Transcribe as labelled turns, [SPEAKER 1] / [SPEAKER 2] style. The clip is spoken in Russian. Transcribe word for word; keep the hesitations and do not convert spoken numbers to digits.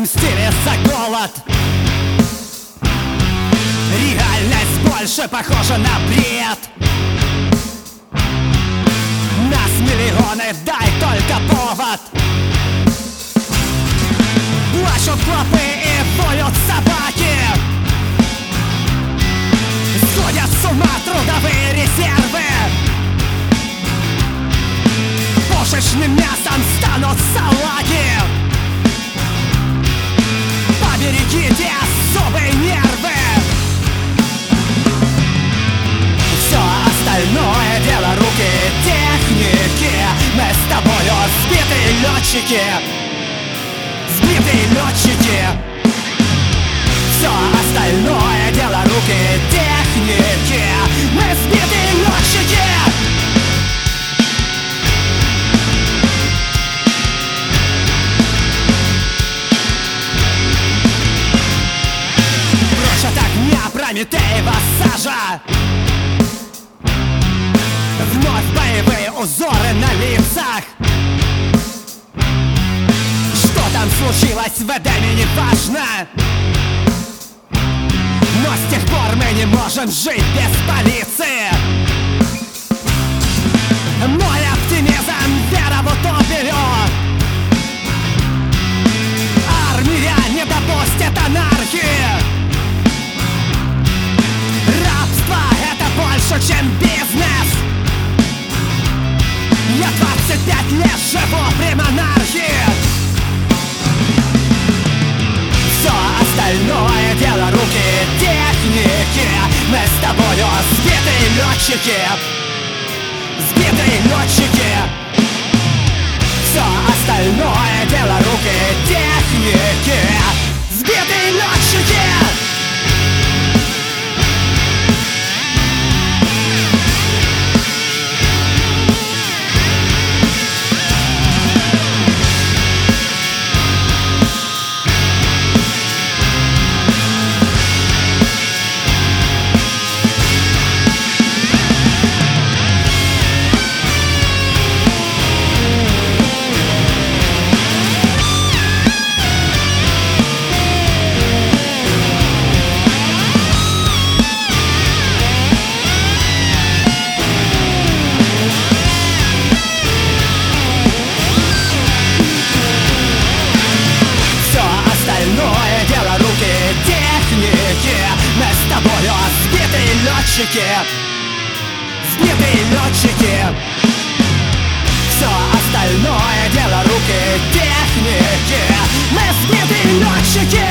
[SPEAKER 1] отомстили за голод. Реальность больше похожа на бред. Нас миллионы, дай только повод. Плачут клопы и воют собаки. Сходят с ума трудовые резервы. Пушечным мясом станут салаги. Поберегите особые нервы. Все остальное дело руки техники. Мы с тобою сбитые летчики. Сбитые летчики. Все остальное дело руки техники. Мы сбитые летчики. Прочь от огня Прометеева сажа. Вновь боевые узоры на лицах. Что там случилось в Эдеме, не важно. Но с тех пор мы не можем жить без полиции. Мой оптимизм, вера в утопию. Армия не допустит анархии. Рабство — это больше, чем бизнес. Я двадцать пять лет живу при монархии. Все остальное дело руки техники. Мы с тобою сбитые летчики. Сбитые летчики. Все остальное дело руки техники. Сбитые летчики. Сбитые летчики. Все остальное дело руки техники. Мы сбитые летчики.